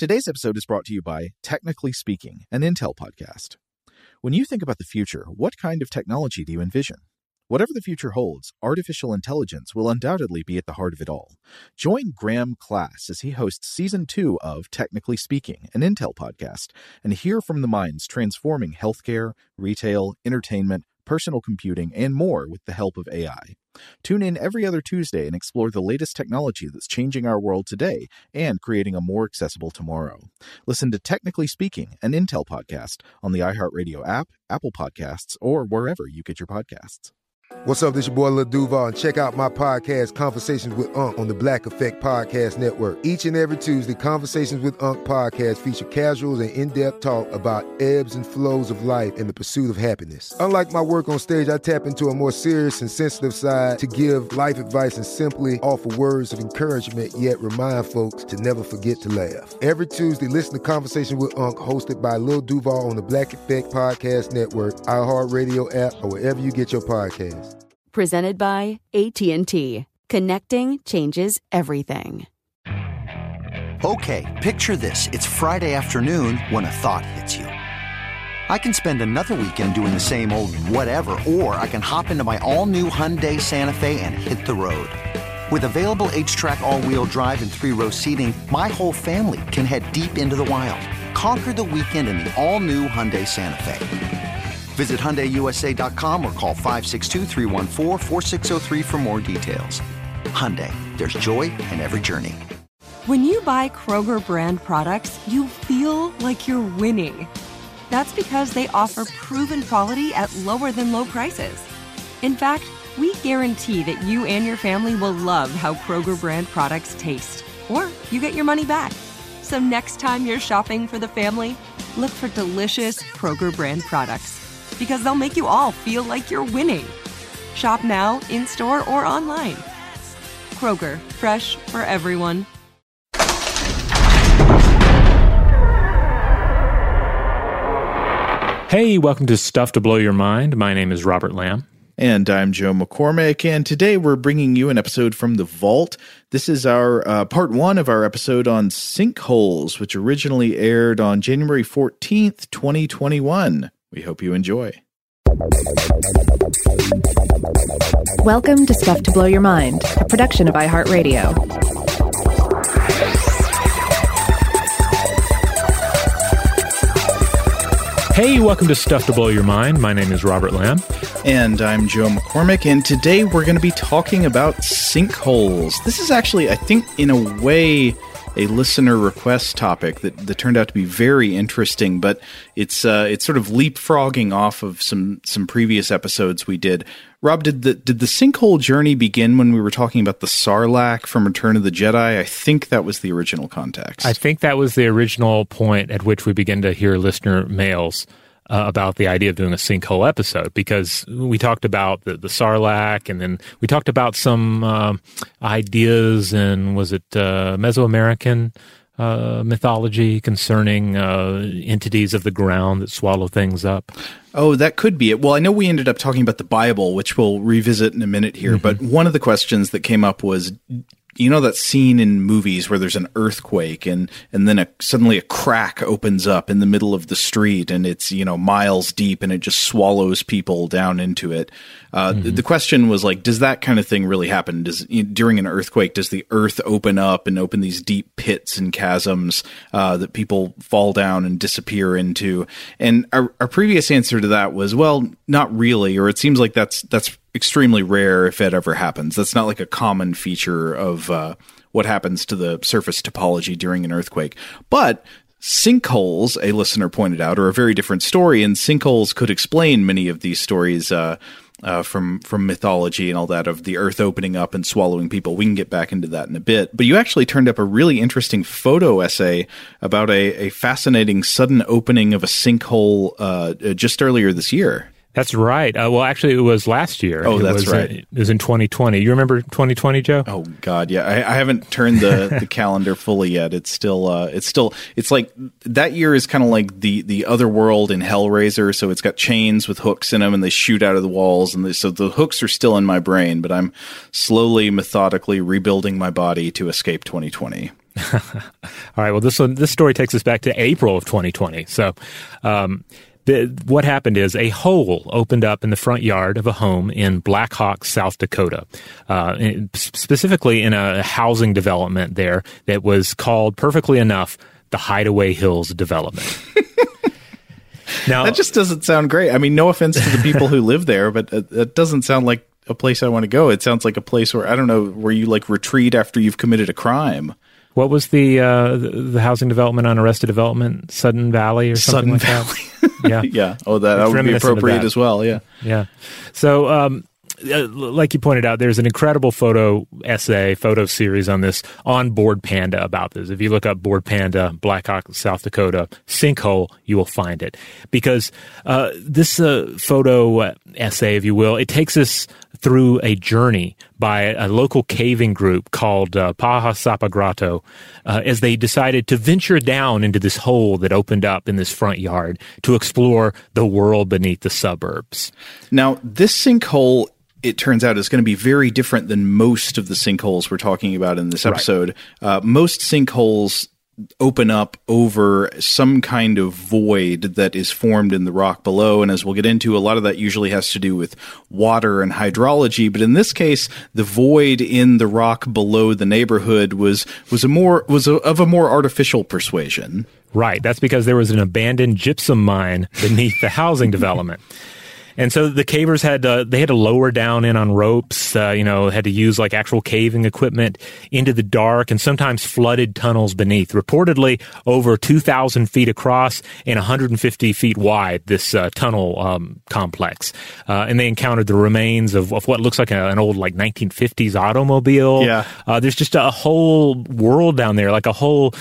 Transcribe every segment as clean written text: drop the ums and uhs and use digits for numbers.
Today's episode is brought to you by Technically Speaking, an Intel podcast. When you think about the future, what kind of technology do you envision? Whatever the future holds, artificial intelligence will undoubtedly be at the heart of it all. Join Graham Class as he hosts Season 2 of Technically Speaking, an Intel podcast, and hear from the minds transforming healthcare, retail, entertainment, personal computing, and more with the help of AI. Tune in every other Tuesday and explore the latest technology that's changing our world today and creating a more accessible tomorrow. Listen to Technically Speaking, an Intel podcast on the iHeartRadio app, Apple Podcasts, or wherever you get your podcasts. What's up, this your boy Lil Duval, and check out my podcast, Conversations with Unc, on the Black Effect Podcast Network. Each and every Tuesday, Conversations with Unc podcast feature casuals and in-depth talk about ebbs and flows of life and the pursuit of happiness. Unlike my work on stage, I tap into a more serious and sensitive side to give life advice and simply offer words of encouragement, yet remind folks to never forget to laugh. Every Tuesday, listen to Conversations with Unc, hosted by Lil Duval on the Black Effect Podcast Network, iHeartRadio app, or wherever you get your podcasts. Presented by AT&T. Connecting changes everything. Okay, picture this. It's Friday afternoon when a thought hits you. I can spend another weekend doing the same old whatever, or I can hop into my all-new Hyundai Santa Fe and hit the road. With available H-Track all-wheel drive and 3-row seating, my whole family can head deep into the wild. Conquer the weekend in the all-new Hyundai Santa Fe. Visit HyundaiUSA.com or call 562-314-4603 for more details. Hyundai, there's joy in every journey. When you buy Kroger brand products, you feel like you're winning. That's because they offer proven quality at lower than low prices. In fact, we guarantee that you and your family will love how Kroger brand products taste, or you get your money back. So next time you're shopping for the family, look for delicious Kroger brand products, because they'll make you all feel like you're winning. Shop now, in-store, or online. Kroger, fresh for everyone. Hey, welcome to Stuff to Blow Your Mind. My name is Robert Lamb. And I'm Joe McCormick, and today we're bringing you an episode from The Vault. This is our part one of our episode on sinkholes, which originally aired on January 14th, 2021. We hope you enjoy. Welcome to Stuff to Blow Your Mind, a production of iHeartRadio. Hey, welcome to Stuff to Blow Your Mind. My name is Robert Lamb. And I'm Joe McCormick, and today we're going to be talking about sinkholes. This is actually, I think, in a way, a listener request topic that turned out to be very interesting, but it's sort of leapfrogging off of some previous episodes we did. Rob, did the sinkhole journey begin when we were talking about the Sarlacc from Return of the Jedi? I think that was the original context. I think that was the original point at which we began to hear listener mails about the idea of doing a sinkhole episode, because we talked about the Sarlacc, and then we talked about some ideas in, was it Mesoamerican mythology concerning entities of the ground that swallow things up? Oh, that could be it. Well, I know we ended up talking about the Bible, which we'll revisit in a minute here, but one of the questions that came up was, you know that scene in movies where there's an earthquake and then suddenly a crack opens up in the middle of the street and it's, miles deep and it just swallows people down into it. The question was like, does that kind of thing really happen? During an earthquake, does the earth open up and open these deep pits and chasms that people fall down and disappear into? And our previous answer to that was, well, not really, or it seems like that's extremely rare if it ever happens. That's not like a common feature of what happens to the surface topology during an earthquake. But sinkholes, a listener pointed out, are a very different story, and sinkholes could explain many of these stories from mythology and all that, of the earth opening up and swallowing people. We can get back into that in a bit. But you actually turned up a really interesting photo essay about a fascinating sudden opening of a sinkhole just earlier this year. That's right. Well, actually, it was last year. Oh, that's right. It was in 2020. You remember 2020, Joe? Oh God, yeah. I haven't turned the calendar fully yet. It's like that year is kind of like the other world in Hellraiser. So it's got chains with hooks in them, and they shoot out of the walls, and so the hooks are still in my brain. But I'm slowly, methodically rebuilding my body to escape 2020. All right. Well, this story takes us back to April of 2020. So, what happened is a hole opened up in the front yard of a home in Black Hawk, South Dakota, specifically in a housing development there that was called, perfectly enough, the Hideaway Hills Development. Now, that just doesn't sound great. I mean, no offense to the people who live there, but it doesn't sound like a place I want to go. It sounds like a place where, I don't know, where you like retreat after you've committed a crime. What was the housing development on Arrested Development? Sudden Valley or something Sudden like Valley. that? Yeah. Yeah. Oh, that would be appropriate as well. Yeah. Yeah. So, like you pointed out, there's an incredible photo series on this on Board Panda about this. If you look up Board Panda, Black Hawk, South Dakota, sinkhole, you will find it. Because this photo essay, if you will, it takes us through a journey by a local caving group called Paha Sapagrato as they decided to venture down into this hole that opened up in this front yard to explore the world beneath the suburbs. Now, this sinkhole, it turns out, is going to be very different than most of the sinkholes we're talking about in this episode. Right. Most sinkholes open up over some kind of void that is formed in the rock below. And as we'll get into, a lot of that usually has to do with water and hydrology. But in this case, the void in the rock below the neighborhood was of a more artificial persuasion. Right. That's because there was an abandoned gypsum mine beneath the housing development. And so the cavers had to lower down in on ropes, had to use like actual caving equipment into the dark and sometimes flooded tunnels beneath, reportedly over 2,000 feet across and 150 feet wide, this tunnel complex. And they encountered the remains of what looks like an old like 1950s automobile. Yeah. There's just a whole world down there, like a whole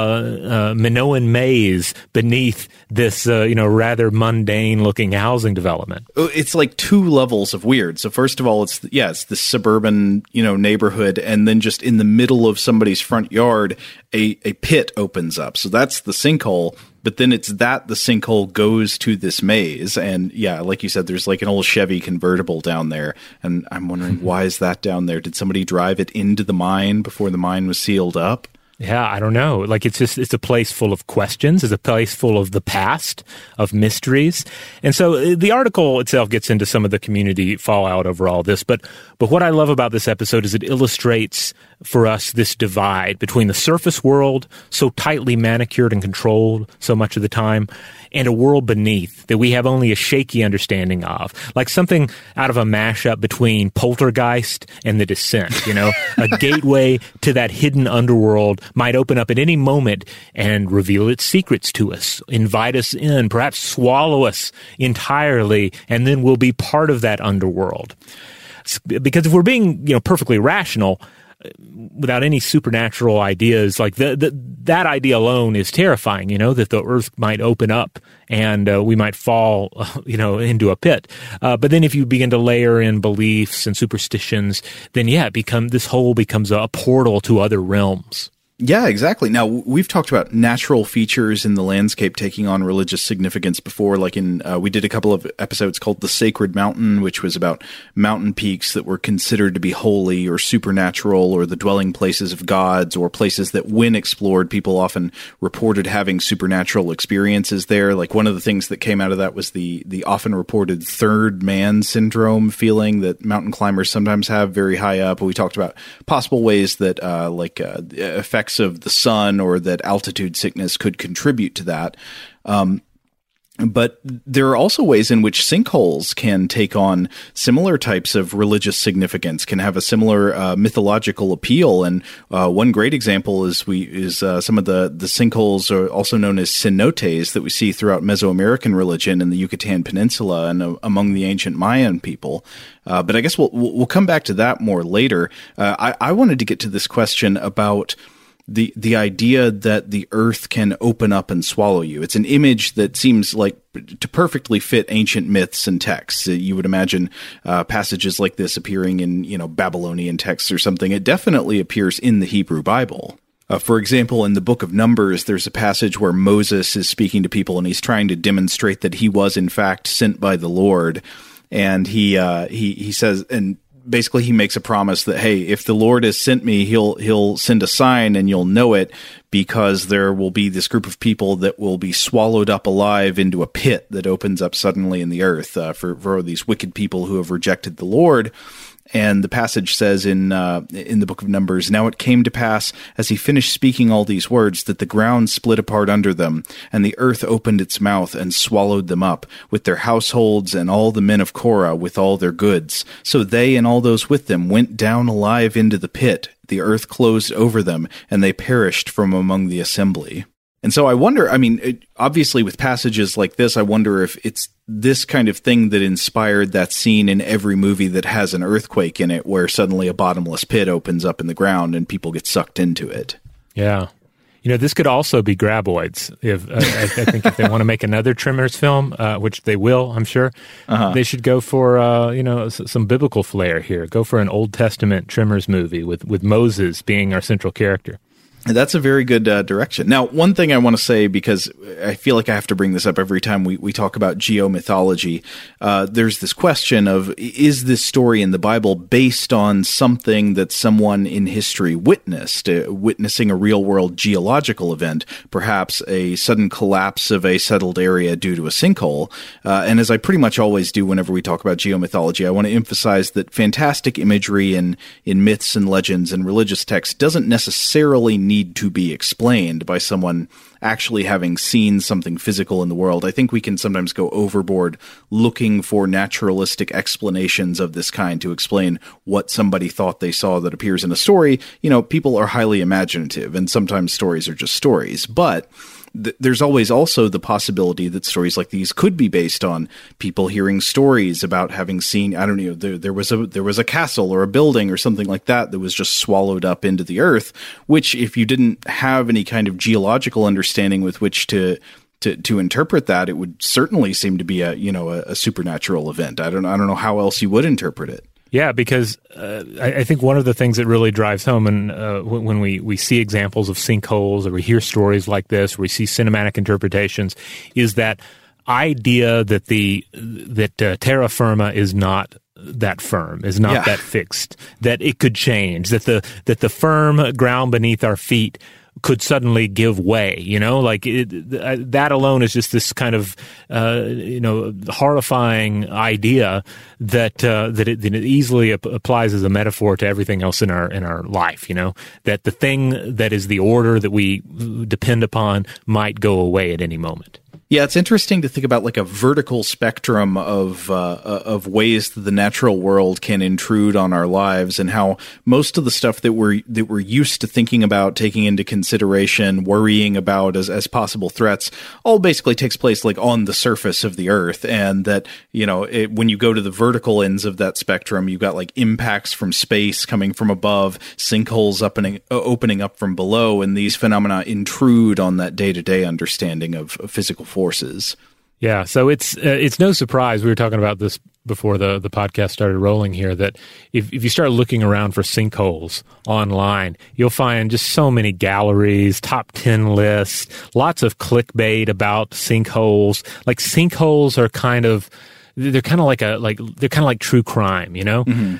Minoan maze beneath this, rather mundane looking housing development. It's like two levels of weird. So first of all, it's the suburban, neighborhood. And then just in the middle of somebody's front yard, a pit opens up. So that's the sinkhole. But then the sinkhole goes to this maze. And yeah, like you said, there's like an old Chevy convertible down there. And I'm wondering, why is that down there? Did somebody drive it into the mine before the mine was sealed up? Yeah, I don't know. Like it's a place full of questions. It's a place full of the past, of mysteries. And so the article itself gets into some of the community fallout over all this. But what I love about this episode is it illustrates for us this divide between the surface world, so tightly manicured and controlled so much of the time, and a world beneath that we have only a shaky understanding of. Like something out of a mashup between Poltergeist and The Descent, A gateway to that hidden underworld might open up at any moment and reveal its secrets to us, invite us in, perhaps swallow us entirely, and then we'll be part of that underworld. Because if we're being, perfectly rational, without any supernatural ideas, like that idea alone is terrifying, that the earth might open up and we might fall, into a pit. But then if you begin to layer in beliefs and superstitions, then this hole becomes a portal to other realms. Yeah, exactly. Now, we've talked about natural features in the landscape taking on religious significance before, like we did a couple of episodes called The Sacred Mountain, which was about mountain peaks that were considered to be holy or supernatural or the dwelling places of gods or places that when explored, people often reported having supernatural experiences there. Like one of the things that came out of that was the often reported third man syndrome feeling that mountain climbers sometimes have very high up. We talked about possible ways that effects of the sun or that altitude sickness could contribute to that. But there are also ways in which sinkholes can take on similar types of religious significance, can have a similar mythological appeal. And one great example is some of the sinkholes are also known as cenotes that we see throughout Mesoamerican religion in the Yucatan Peninsula and among the ancient Mayan people. But I guess we'll come back to that more later. I wanted to get to this question about the idea that the earth can open up and swallow you. It's an image that seems like to perfectly fit ancient myths and texts. You would imagine passages like this appearing in, Babylonian texts or something. It definitely appears in the Hebrew Bible. For example, in the book of Numbers, there's a passage where Moses is speaking to people and he's trying to demonstrate that he was in fact sent by the Lord. And he says, and basically he makes a promise that, hey, if the Lord has sent me, he'll send a sign and you'll know it, because there will be this group of people that will be swallowed up alive into a pit that opens up suddenly in the earth for these wicked people who have rejected the Lord. And the passage says in the book of Numbers, "Now it came to pass, as he finished speaking all these words, that the ground split apart under them, and the earth opened its mouth and swallowed them up, with their households and all the men of Korah with all their goods. So they and all those with them went down alive into the pit. The earth closed over them, and they perished from among the assembly." And so I wonder, obviously with passages like this, I wonder if it's this kind of thing that inspired that scene in every movie that has an earthquake in it, where suddenly a bottomless pit opens up in the ground and people get sucked into it. Yeah. This could also be graboids. I think if they want to make another Tremors film, which they will, I'm sure, they should go for some biblical flair here. Go for an Old Testament Tremors movie with Moses being our central character. That's a very good direction. Now, one thing I want to say, because I feel like I have to bring this up every time we talk about geomythology, there's this question of, is this story in the Bible based on something that someone in history witnessed, witnessing a real-world geological event, perhaps a sudden collapse of a settled area due to a sinkhole? And as I pretty much always do whenever we talk about geomythology, I want to emphasize that fantastic imagery in myths and legends and religious texts doesn't necessarily need to be explained by someone actually having seen something physical in the world. I think we can sometimes go overboard looking for naturalistic explanations of this kind to explain what somebody thought they saw that appears in a story. People are highly imaginative, and sometimes stories are just stories. But there's always also the possibility that stories like these could be based on people hearing stories about having seen, I don't know, there was a castle or a building or something like that was just swallowed up into the earth, which if you didn't have any kind of geological understanding with which to interpret that, it would certainly seem to be a supernatural event. I don't know how else you would interpret it. Yeah, because I think one of the things that really drives home, and when we see examples of sinkholes, or we hear stories like this, or we see cinematic interpretations, is that idea that terra firma is not that firm, is not that fixed, that it could change, that the firm ground beneath our feet could suddenly give way, that alone is just this kind of, horrifying idea that it easily applies as a metaphor to everything else in our life, that the thing that is the order that we depend upon might go away at any moment. Yeah, it's interesting to think about like a vertical spectrum of ways that the natural world can intrude on our lives, and how most of the stuff that we're used to thinking about, taking into consideration, worrying about as possible threats, all basically takes place like on the surface of the earth. And that, when you go to the vertical ends of that spectrum, you've got like impacts from space coming from above, sinkholes opening up from below, and these phenomena intrude on that day-to-day understanding of physical forces. Yeah, so it's no surprise, we were talking about this before the podcast started rolling here, that if you start looking around for sinkholes online, you'll find just so many galleries, top 10 lists, lots of clickbait about sinkholes. Like, sinkholes are they're kind of like true crime, Mm-hmm.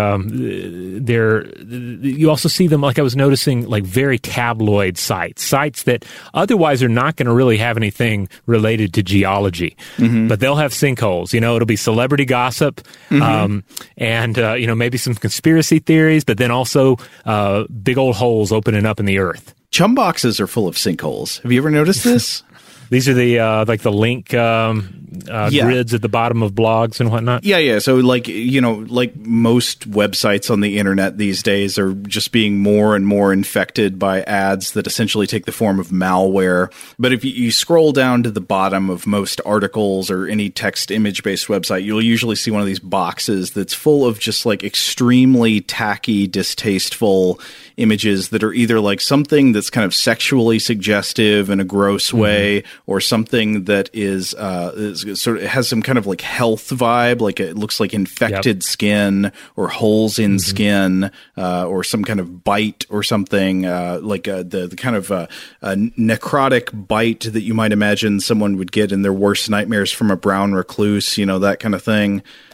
They're you also see them, like I was noticing, like very tabloid sites that otherwise are not going to really have anything related to geology, mm-hmm. but they'll have sinkholes. It'll be celebrity gossip, mm-hmm. And maybe some conspiracy theories, but then also big old holes opening up in the earth. Chum boxes are full of sinkholes. Have you ever noticed this? These are the like the link grids at the bottom of blogs and whatnot. Yeah. So like most websites on the internet these days are just being more and more infected by ads that essentially take the form of malware. But if you scroll down to the bottom of most articles or any text image based website, you'll usually see one of these boxes that's full of just like extremely tacky, distasteful images that are either like something that's kind of sexually suggestive in a gross mm-hmm. way, or something that is sort of has some kind of like health vibe, like it looks like infected skin or holes in mm-hmm. skin, or some kind of bite or something, like the kind of necrotic bite that you might imagine someone would get in their worst nightmares from a brown recluse, that kind of thing.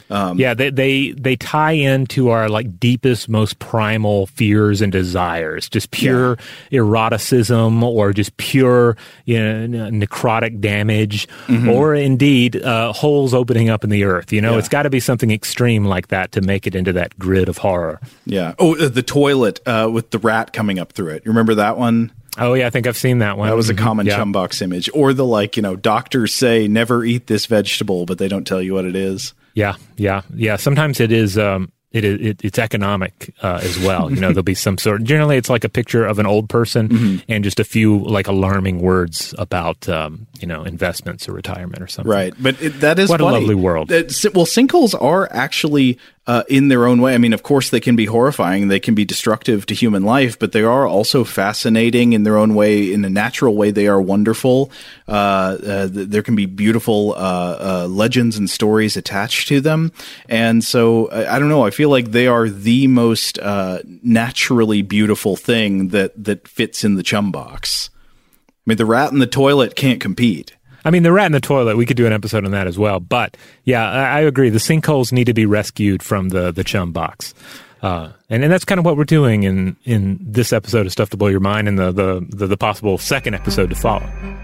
Yeah, they tie into our like deepest, most primal fears and desires, just pure eroticism, or just pure necrotic damage, or indeed holes opening up in the earth. It's got to be something extreme like that to make it into that grid of horror. Yeah. Oh, the toilet with the rat coming up through it. You remember that one? Oh, yeah, I think I've seen that one. That was a common Chumbox image. Or the doctors say never eat this vegetable, but they don't tell you what it is. Yeah. Sometimes it is. It's economic as well. There'll be some sort. Generally, it's like a picture of an old person and just a few like alarming words about investments or retirement or something. Right, but that is what funny. A lovely world. Well, sinkholes are actually in their own way. I mean, of course, they can be horrifying. They can be destructive to human life, but they are also fascinating in their own way. In a natural way, they are wonderful. There can be beautiful legends and stories attached to them. And so, I don't know, I feel like they are the most naturally beautiful thing that fits in the chum box. I mean, the rat in the toilet can't compete. I mean, the rat in the toilet, we could do an episode on that as well. But, yeah, I agree. The sinkholes need to be rescued from the chum box. And that's kind of what we're doing in this episode of Stuff to Blow Your Mind and the possible second episode to follow.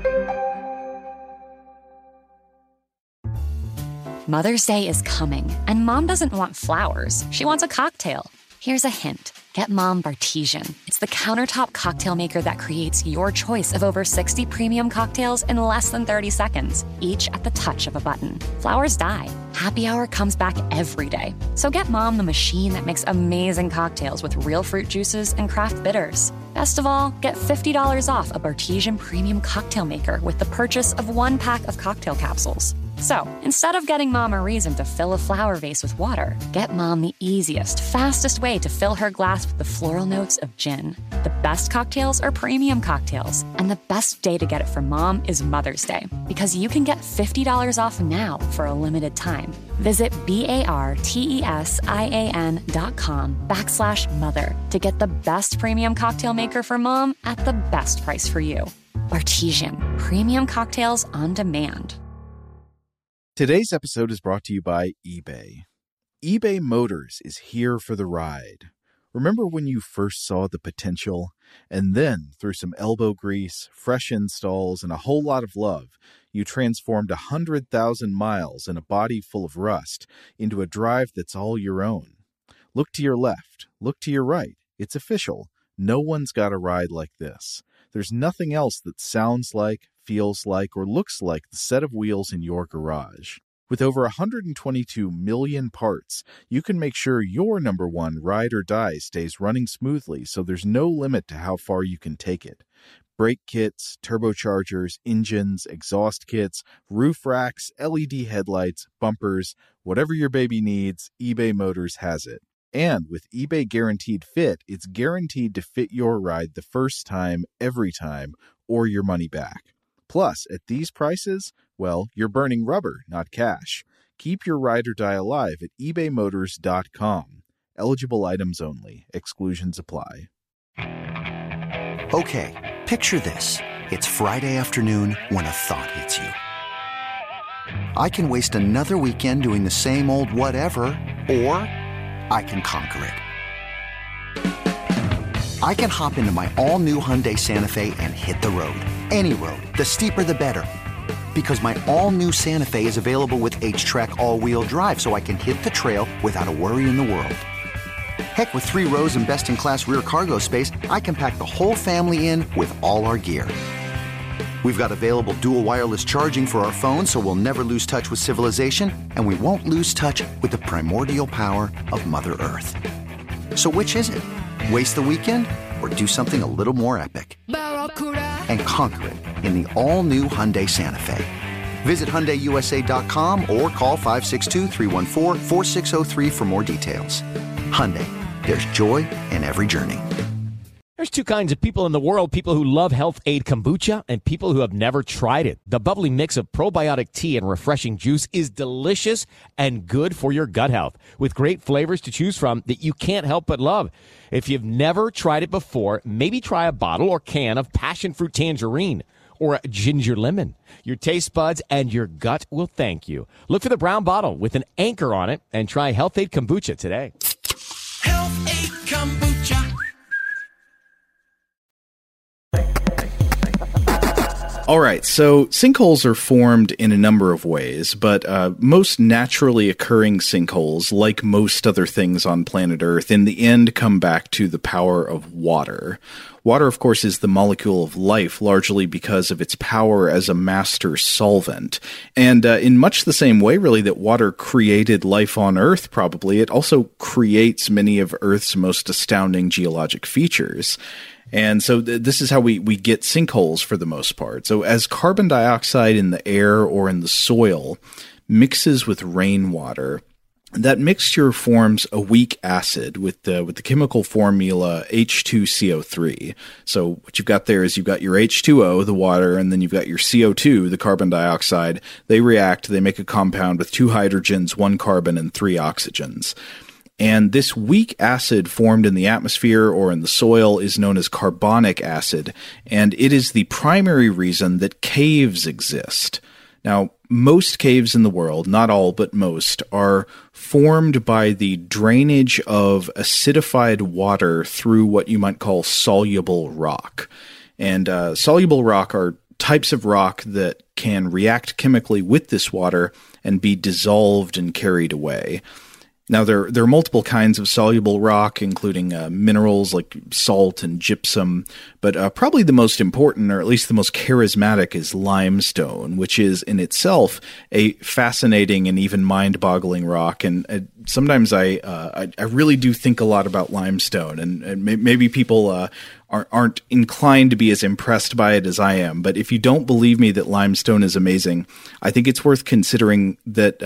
Mother's Day is coming, and Mom doesn't want flowers. She wants a cocktail. Here's a hint. Get Mom Bartesian. It's the countertop cocktail maker that creates your choice of over 60 premium cocktails in less than 30 seconds, each at the touch of a button. Flowers die. Happy Hour comes back every day. So get Mom the machine that makes amazing cocktails with real fruit juices and craft bitters. Best of all, get $50 off a Bartesian premium cocktail maker with the purchase of 1 pack of cocktail capsules. So, instead of getting Mom a reason to fill a flower vase with water, get Mom the easiest, fastest way to fill her glass with the floral notes of gin. The best cocktails are premium cocktails, and the best day to get it for Mom is Mother's Day, because you can get $50 off now for a limited time. Visit BARTESIAN.com/mother to get the best premium cocktail maker for Mom at the best price for you. Bartesian, premium cocktails on demand. Today's episode is brought to you by eBay. eBay Motors is here for the ride. Remember when you first saw the potential? And then, through some elbow grease, fresh installs, and a whole lot of love, you transformed 100,000 miles and a body full of rust into a drive that's all your own. Look to your left. Look to your right. It's official. No one's got a ride like this. There's nothing else that sounds like, feels like, or looks like the set of wheels in your garage. With over 122 million parts, you can make sure your number one ride or die stays running smoothly, so there's no limit to how far you can take it. Brake kits, turbochargers, engines, exhaust kits, roof racks, LED headlights, bumpers, whatever your baby needs, eBay Motors has it. And with eBay Guaranteed Fit, it's guaranteed to fit your ride the first time, every time, or your money back. Plus, at these prices, well, you're burning rubber, not cash. Keep your ride or die alive at ebaymotors.com. Eligible items only. Exclusions apply. Okay, picture this. It's Friday afternoon when a thought hits you. I can waste another weekend doing the same old whatever, or I can conquer it. I can hop into my all-new Hyundai Santa Fe and hit the road. Any road. The steeper, the better. Because my all-new Santa Fe is available with H-Track all-wheel drive, so I can hit the trail without a worry in the world. Heck, with 3 rows and best-in-class rear cargo space, I can pack the whole family in with all our gear. We've got available dual wireless charging for our phones, so we'll never lose touch with civilization, and we won't lose touch with the primordial power of Mother Earth. So which is it? Waste the weekend or do something a little more epic? And conquer it in the all-new Hyundai Santa Fe. Visit HyundaiUSA.com or call 562-314-4603 for more details. Hyundai, there's joy in every journey. There's 2 kinds of people in the world, people who love Health Aid Kombucha and people who have never tried it. The bubbly mix of probiotic tea and refreshing juice is delicious and good for your gut health, with great flavors to choose from that you can't help but love. If you've never tried it before, maybe try a bottle or can of passion fruit tangerine, or ginger lemon. Your taste buds and your gut will thank you. Look for the brown bottle with an anchor on it and try Health-Ade Kombucha today. Health-Ade Kombucha. All right, so sinkholes are formed in a number of ways, but most naturally occurring sinkholes, like most other things on planet Earth, in the end come back to the power of water. Water, of course, is the molecule of life, largely because of its power as a master solvent. And in much the same way, really, that water created life on Earth, probably, it also creates many of Earth's most astounding geologic features. And so this is how we get sinkholes for the most part. So as carbon dioxide in the air or in the soil mixes with rainwater, that mixture forms a weak acid with the chemical formula H2CO3. So what you've got there is you've got your H2O, the water, and then you've got your CO2, the carbon dioxide. They react, they make a compound with 2 hydrogens, 1 carbon, and 3 oxygens. And this weak acid formed in the atmosphere or in the soil is known as carbonic acid, and it is the primary reason that caves exist. Now, most caves in the world, not all but most, are formed by the drainage of acidified water through what you might call soluble rock. And soluble rock are types of rock that can react chemically with this water and be dissolved and carried away. Now, there are multiple kinds of soluble rock, including minerals like salt and gypsum, but probably the most important, or at least the most charismatic, is limestone, which is in itself a fascinating and even mind-boggling rock. And sometimes I really do think a lot about limestone, and maybe people aren't inclined to be as impressed by it as I am. But if you don't believe me that limestone is amazing, I think it's worth considering that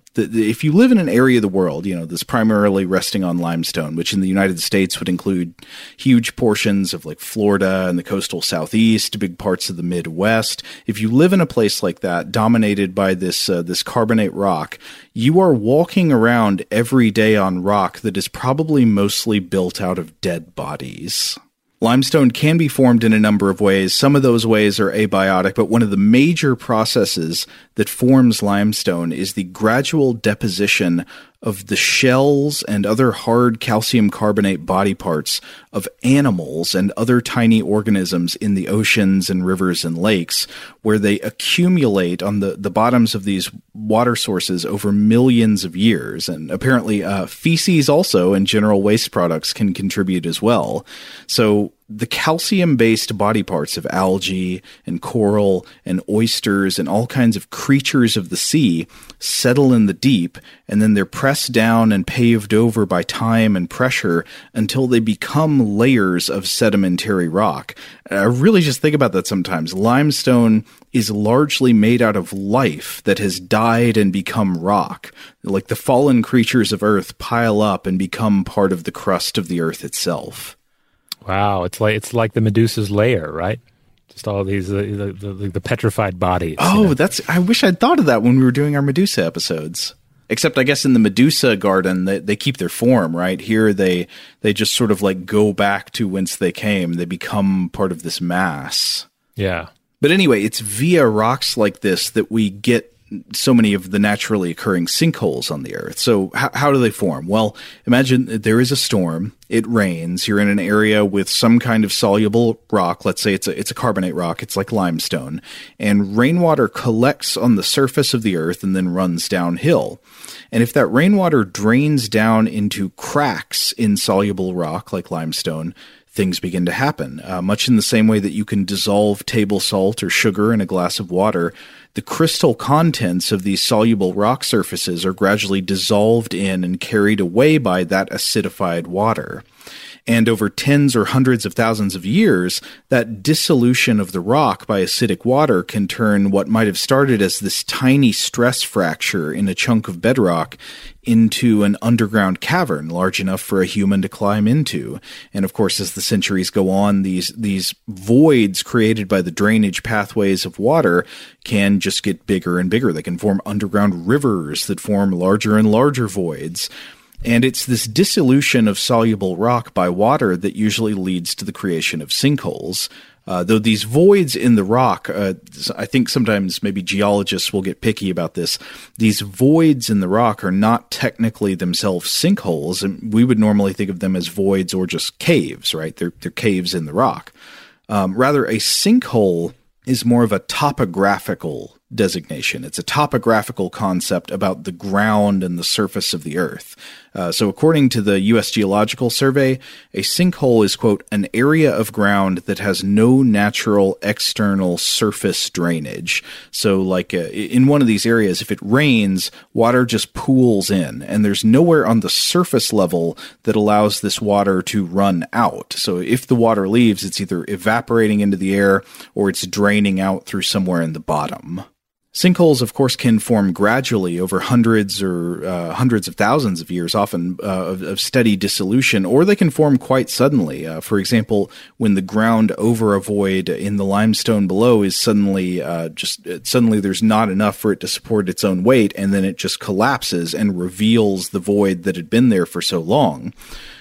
if you live in an area of the world, that's primarily resting on limestone, which in the United States would include huge portions of like Florida and the coastal Southeast, big parts of the Midwest. If you live in a place like that, dominated by this carbonate rock, you are walking around every day on rock that is probably mostly built out of dead bodies. Limestone can be formed in a number of ways. Some of those ways are abiotic, but one of the major processes that forms limestone is the gradual deposition of the shells and other hard calcium carbonate body parts of animals and other tiny organisms in the oceans and rivers and lakes, where they accumulate on the bottoms of these water sources over millions of years. And apparently feces also and general waste products can contribute as well. So the calcium-based body parts of algae and coral and oysters and all kinds of creatures of the sea settle in the deep, and then they're pressed down and paved over by time and pressure until they become layers of sedimentary rock. I really just think about that sometimes. Limestone is largely made out of life that has died and become rock. Like the fallen creatures of Earth pile up and become part of the crust of the Earth itself. Wow, it's like the Medusa's lair, right? Just all these the petrified bodies. Oh, I wish I'd thought of that when we were doing our Medusa episodes. Except I guess in the Medusa garden, they keep their form, right? Here they just sort of like go back to whence they came. They become part of this mass. Yeah. But anyway, it's via rocks like this that we get so many of the naturally occurring sinkholes on the Earth. So how do they form? Well, imagine there is a storm. It rains. You're in an area with some kind of soluble rock. Let's say it's a carbonate rock. It's like limestone. And rainwater collects on the surface of the Earth and then runs downhill. And if that rainwater drains down into cracks in soluble rock like limestone, things begin to happen. Much in the same way that you can dissolve table salt or sugar in a glass of water, the crystal contents of these soluble rock surfaces are gradually dissolved in and carried away by that acidified water. And over tens or hundreds of thousands of years, that dissolution of the rock by acidic water can turn what might have started as this tiny stress fracture in a chunk of bedrock into an underground cavern large enough for a human to climb into. And of course, as the centuries go on, these voids created by the drainage pathways of water can just get bigger and bigger. They can form underground rivers that form larger and larger voids. And it's this dissolution of soluble rock by water that usually leads to the creation of sinkholes. Though these voids in the rock, I think sometimes maybe geologists will get picky about this. These voids in the rock are not technically themselves sinkholes, and we would normally think of them as voids or just caves, right? They're caves in the rock. Rather, a sinkhole is more of a topographical designation. It's a topographical concept about the ground and the surface of the earth. So according to the U.S. Geological Survey, a sinkhole is, quote, an area of ground that has no natural external surface drainage. So like in one of these areas, if it rains, water just pools in, and there's nowhere on the surface level that allows this water to run out. So if the water leaves, it's either evaporating into the air or it's draining out through somewhere in the bottom. Sinkholes, of course, can form gradually over hundreds of thousands of years, often of steady dissolution, or they can form quite suddenly. For example, when the ground over a void in the limestone below is suddenly there's not enough for it to support its own weight, and then it just collapses and reveals the void that had been there for so long.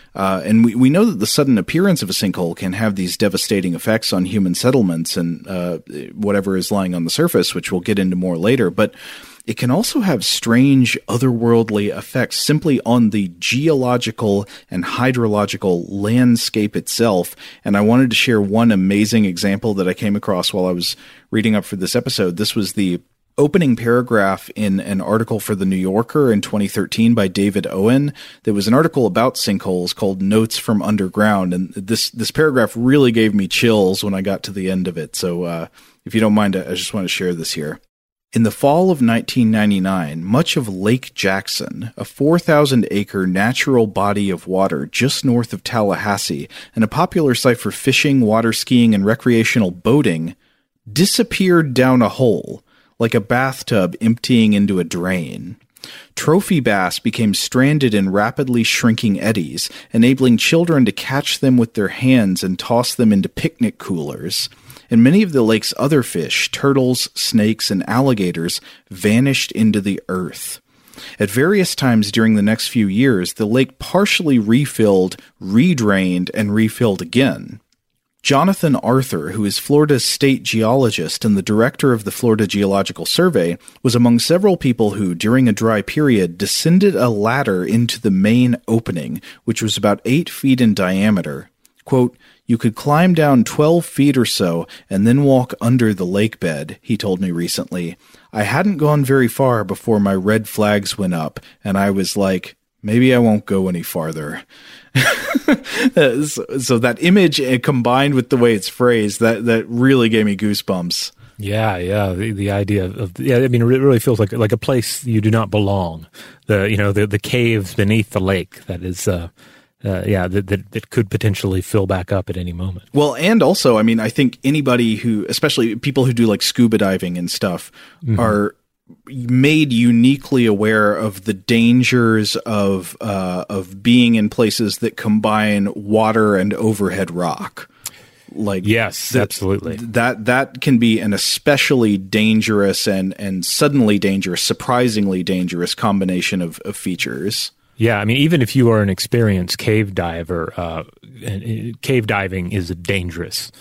And we know that the sudden appearance of a sinkhole can have these devastating effects on human settlements and whatever is lying on the surface, which we'll get into more later. But it can also have strange otherworldly effects simply on the geological and hydrological landscape itself. And I wanted to share one amazing example that I came across while I was reading up for this episode. This was the opening paragraph in an article for The New Yorker in 2013 by David Owen. There was an article about sinkholes called Notes from Underground, and this paragraph really gave me chills when I got to the end of it. So if you don't mind, I just want to share this here. In the fall of 1999, much of Lake Jackson, a 4,000-acre natural body of water just north of Tallahassee and a popular site for fishing, water skiing, and recreational boating, disappeared down a hole, like a bathtub emptying into a drain. Trophy bass became stranded in rapidly shrinking eddies, enabling children to catch them with their hands and toss them into picnic coolers. And many of the lake's other fish, turtles, snakes, and alligators, vanished into the earth. At various times during the next few years, the lake partially refilled, redrained, and refilled again. Jonathan Arthur, who is Florida's state geologist and the director of the Florida Geological Survey, was among several people who, during a dry period, descended a ladder into the main opening, which was about 8 feet in diameter. Quote, "You could climb down 12 feet or so and then walk under the lake bed," he told me recently. "I hadn't gone very far before my red flags went up, and I was like, maybe I won't go any farther." So that image combined with the way it's phrased, that really gave me goosebumps. Yeah. The idea of I mean, it really feels like a place you do not belong. The caves beneath the lake that is, that could potentially fill back up at any moment. Well, and also, I mean, I think anybody who, especially people who do like scuba diving and stuff, are made uniquely aware of the dangers of being in places that combine water and overhead rock. Like, yes, absolutely. That can be an especially dangerous and suddenly dangerous, surprisingly dangerous combination of features. Yeah, I mean, even if you are an experienced cave diver, cave diving is dangerous.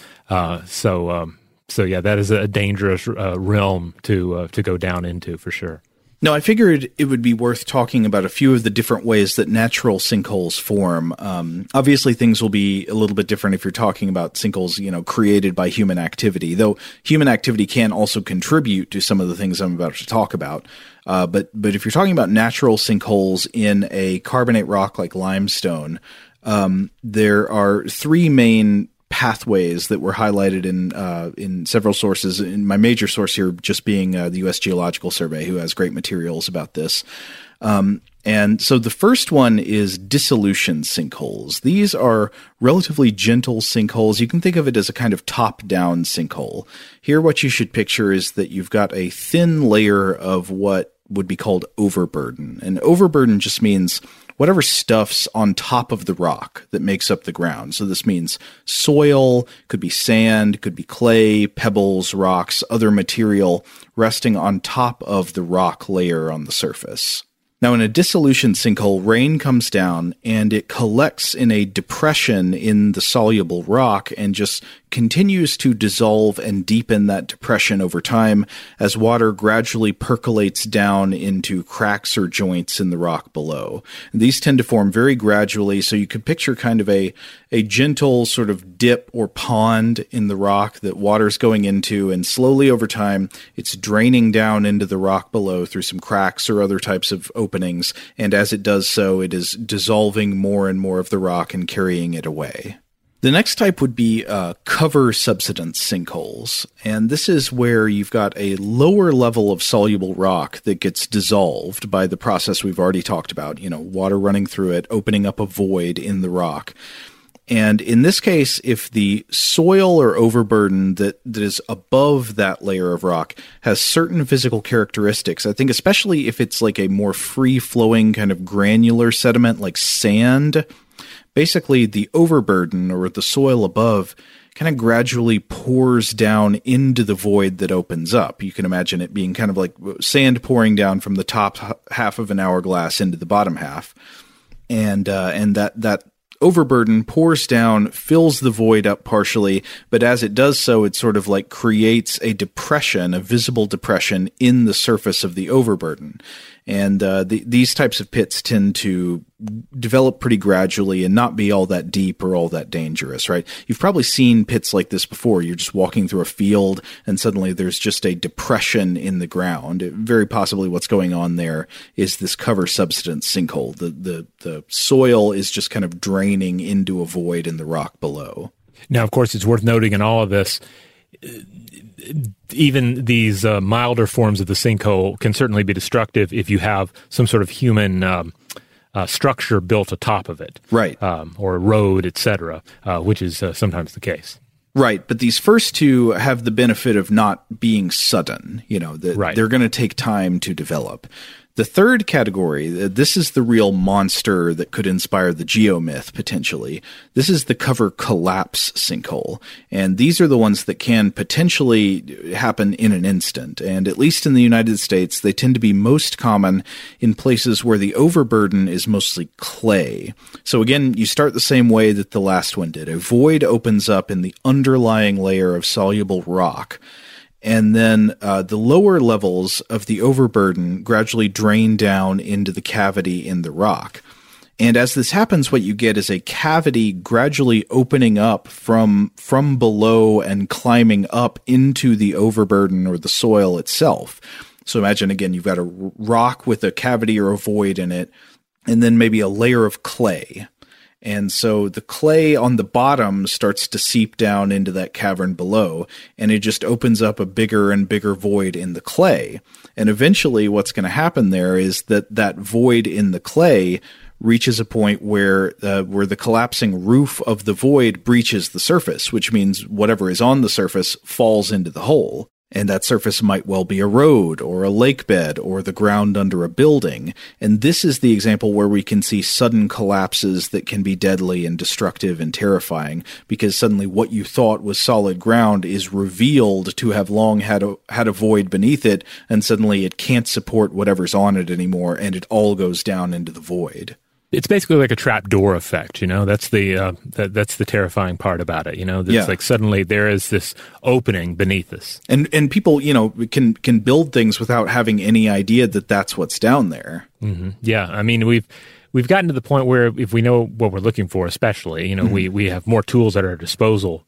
So yeah, that is a dangerous realm to go down into for sure. No, I figured it would be worth talking about a few of the different ways that natural sinkholes form. Obviously, things will be a little bit different if you're talking about sinkholes, created by human activity, though human activity can also contribute to some of the things I'm about to talk about. But if you're talking about natural sinkholes in a carbonate rock like limestone, there are three main pathways that were highlighted in several sources. In my major source here just being the U.S. Geological Survey, who has great materials about this. And so the first one is dissolution sinkholes. These are relatively gentle sinkholes. You can think of it as a kind of top-down sinkhole. Here, what you should picture is that you've got a thin layer of what would be called overburden. And overburden just means whatever stuff's on top of the rock that makes up the ground. So this means soil, could be sand, could be clay, pebbles, rocks, other material resting on top of the rock layer on the surface. Now, in a dissolution sinkhole, rain comes down and it collects in a depression in the soluble rock and just continues to dissolve and deepen that depression over time as water gradually percolates down into cracks or joints in the rock below. And these tend to form very gradually, so you could picture kind of a gentle sort of dip or pond in the rock that water's going into, and slowly over time it's draining down into the rock below through some cracks or other types of openings, and as it does so, it is dissolving more and more of the rock and carrying it away. The next type would be cover subsidence sinkholes, and this is where you've got a lower level of soluble rock that gets dissolved by the process we've already talked about, water running through it, opening up a void in the rock. And in this case, if the soil or overburden that is above that layer of rock has certain physical characteristics, I think especially if it's like a more free-flowing kind of granular sediment like sand, basically the overburden or the soil above kind of gradually pours down into the void that opens up. You can imagine it being kind of like sand pouring down from the top half of an hourglass into the bottom half. And that overburden pours down, fills the void up partially, but as it does so, it sort of like creates a depression, a visible depression in the surface of the overburden. And these types of pits tend to develop pretty gradually and not be all that deep or all that dangerous, right? You've probably seen pits like this before. You're just walking through a field and suddenly there's just a depression in the ground. Very possibly what's going on there is this cover subsidence sinkhole. The soil is just kind of draining into a void in the rock below. Now, of course, it's worth noting in all of this, even these milder forms of the sinkhole can certainly be destructive if you have some sort of human structure built atop of it, right? Or a road, etc., which is sometimes the case. Right, but these first two have the benefit of not being sudden. Right. They're going to take time to develop. The third category, this is the real monster that could inspire the geomyth, potentially. This is the cover collapse sinkhole. And these are the ones that can potentially happen in an instant. And at least in the United States, they tend to be most common in places where the overburden is mostly clay. So again, you start the same way that the last one did. A void opens up in the underlying layer of soluble rock. And then the lower levels of the overburden gradually drain down into the cavity in the rock. And as this happens, what you get is a cavity gradually opening up from below and climbing up into the overburden or the soil itself. So imagine, again, you've got a rock with a cavity or a void in it, and then maybe a layer of clay. And so the clay on the bottom starts to seep down into that cavern below, and it just opens up a bigger and bigger void in the clay. And eventually what's going to happen there is that void in the clay reaches a point where the collapsing roof of the void breaches the surface, which means whatever is on the surface falls into the hole. And that surface might well be a road or a lake bed or the ground under a building. And this is the example where we can see sudden collapses that can be deadly and destructive and terrifying, because suddenly what you thought was solid ground is revealed to have long had a void beneath it, and suddenly it can't support whatever's on it anymore, and it all goes down into the void. It's basically like a trapdoor effect, That's that's the terrifying part about it, It's like suddenly there is this opening beneath us, and people, can build things without having any idea that that's what's down there. Mm-hmm. Yeah, I mean we've gotten to the point where if we know what we're looking for, especially, we have more tools at our disposal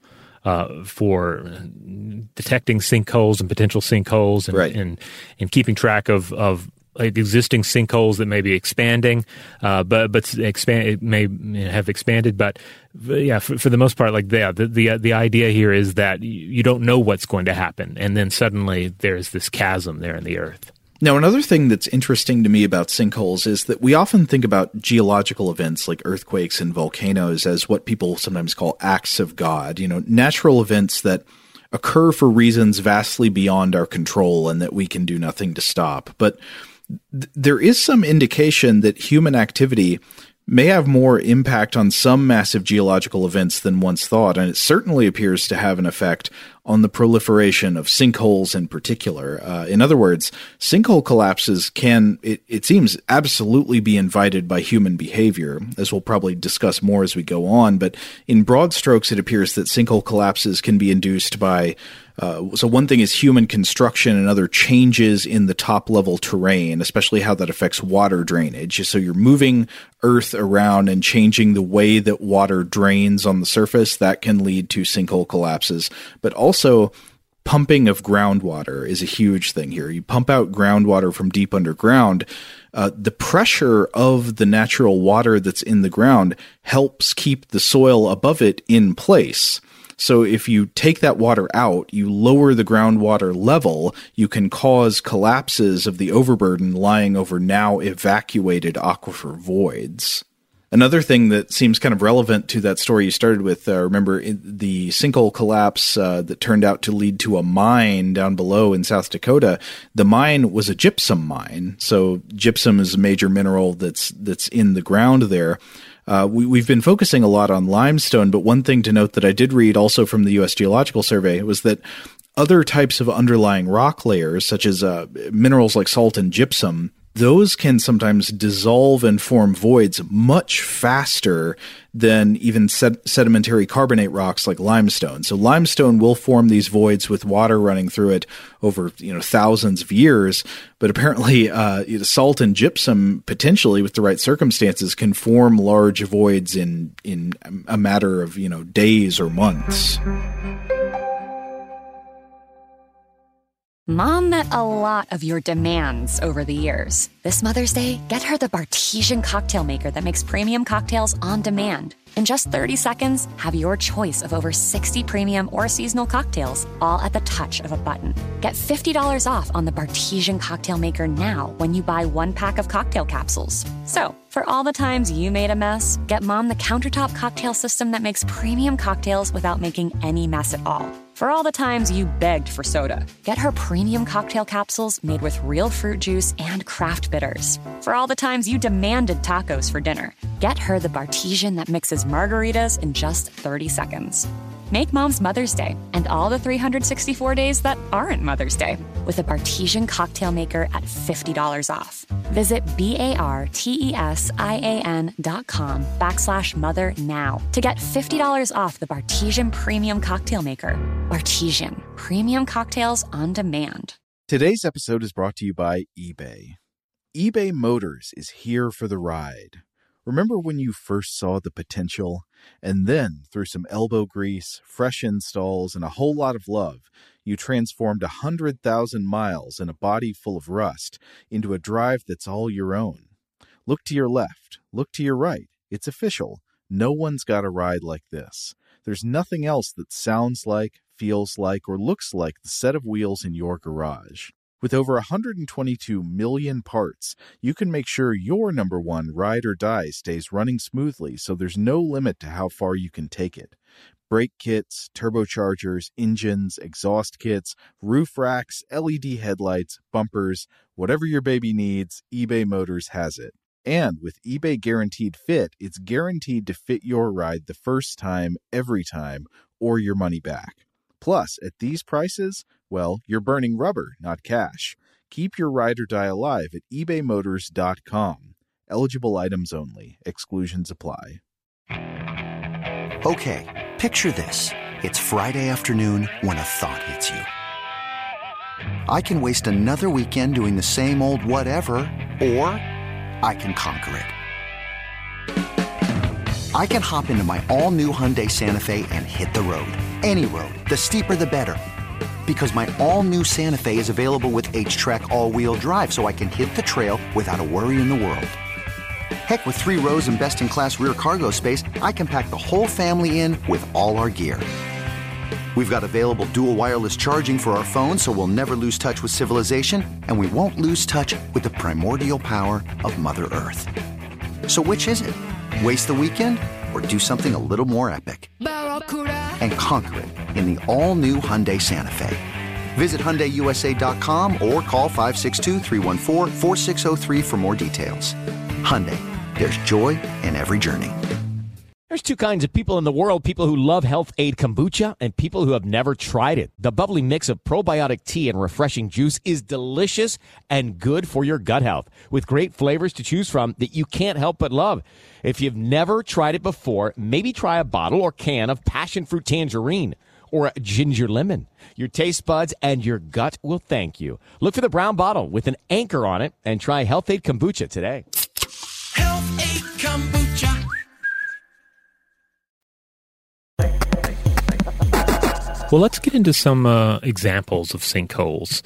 for detecting sinkholes and potential sinkholes, and right. and keeping track of like existing sinkholes that may be expanding, but it may have expanded. But yeah, for the most part, the idea here is that you don't know what's going to happen, and then suddenly there's this chasm there in the earth. Now, another thing that's interesting to me about sinkholes is that we often think about geological events like earthquakes and volcanoes as what people sometimes call acts of God, natural events that occur for reasons vastly beyond our control and that we can do nothing to stop. But there is some indication that human activity may have more impact on some massive geological events than once thought, and it certainly appears to have an effect on the proliferation of sinkholes in particular. In other words, sinkhole collapses can, it seems, absolutely be invited by human behavior, as we'll probably discuss more as we go on, but in broad strokes, it appears that sinkhole collapses can be induced by so one thing is human construction and other changes in the top-level terrain, especially how that affects water drainage. So you're moving earth around and changing the way that water drains on the surface. That can lead to sinkhole collapses. But also, pumping of groundwater is a huge thing here. You pump out groundwater from deep underground. The pressure of the natural water that's in the ground helps keep the soil above it in place. So if you take that water out, you lower the groundwater level, you can cause collapses of the overburden lying over now evacuated aquifer voids. Another thing that seems kind of relevant to that story you started with, remember the sinkhole collapse that turned out to lead to a mine down below in South Dakota. The mine was a gypsum mine. So gypsum is a major mineral that's in the ground there. We've been focusing a lot on limestone, but one thing to note that I did read also from the U.S. Geological Survey was that other types of underlying rock layers, such as minerals like salt and gypsum, those can sometimes dissolve and form voids much faster than even sedimentary carbonate rocks like limestone. So limestone will form these voids with water running through it over thousands of years, but apparently salt and gypsum potentially, with the right circumstances, can form large voids in a matter of days or months. Mom met a lot of your demands over the years. This Mother's Day, get her the Bartesian cocktail maker that makes premium cocktails on demand. In just 30 seconds, have your choice of over 60 premium or seasonal cocktails, all at the touch of a button. Get $50 off on the Bartesian cocktail maker now when you buy 1 pack of cocktail capsules. So, for all the times you made a mess, get Mom the countertop cocktail system that makes premium cocktails without making any mess at all. For all the times you begged for soda, get her premium cocktail capsules made with real fruit juice and craft bitters. For all the times you demanded tacos for dinner, get her the Bartesian that mixes margaritas in just 30 seconds. Make Mom's Mother's Day and all the 364 days that aren't Mother's Day with a Bartesian cocktail maker at $50 off. Visit BARTESIAN.com/mother now to get $50 off the Bartesian Premium Cocktail Maker. Bartesian, premium cocktails on demand. Today's episode is brought to you by eBay. eBay Motors is here for the ride. Remember when you first saw the potential? And then, through some elbow grease, fresh installs, and a whole lot of love, you transformed 100,000 miles and a body full of rust into a drive that's all your own. Look to your left. Look to your right. It's official. No one's got a ride like this. There's nothing else that sounds like, feels like, or looks like the set of wheels in your garage. With over 122 million parts, you can make sure your number one ride or die stays running smoothly, so there's no limit to how far you can take it. Brake kits, turbochargers, engines, exhaust kits, roof racks, LED headlights, bumpers, whatever your baby needs, eBay Motors has it. And with eBay Guaranteed Fit, it's guaranteed to fit your ride the first time, every time, or your money back. Plus, at these prices, well, you're burning rubber, not cash. Keep your ride or die alive at ebaymotors.com. Eligible items only. Exclusions apply. Okay, picture this. It's Friday afternoon when a thought hits you. I can waste another weekend doing the same old whatever, or I can conquer it. I can hop into my all-new Hyundai Santa Fe and hit the road. Any road. The steeper, the better. Because my all-new Santa Fe is available with H-Track all-wheel drive, so I can hit the trail without a worry in the world. Heck, with 3 rows and best-in-class rear cargo space, I can pack the whole family in with all our gear. We've got available dual wireless charging for our phones, so we'll never lose touch with civilization, and we won't lose touch with the primordial power of Mother Earth. So which is it? Waste the weekend or do something a little more epic? And conquer it in the all-new Hyundai Santa Fe. Visit HyundaiUSA.com or call 562-314-4603 for more details. Hyundai, There's joy in every journey. There's two kinds of people in the world, people who love Health Aid Kombucha and people who have never tried it. The bubbly mix of probiotic tea and refreshing juice is delicious and good for your gut health, with great flavors to choose from that you can't help but love. If you've never tried it before, maybe try a bottle or can of passion fruit tangerine or a ginger lemon. Your taste buds and your gut will thank you. Look for the brown bottle with an anchor on it and try Health Aid Kombucha today. Health Aid Kombucha. Well, let's get into some examples of sinkholes.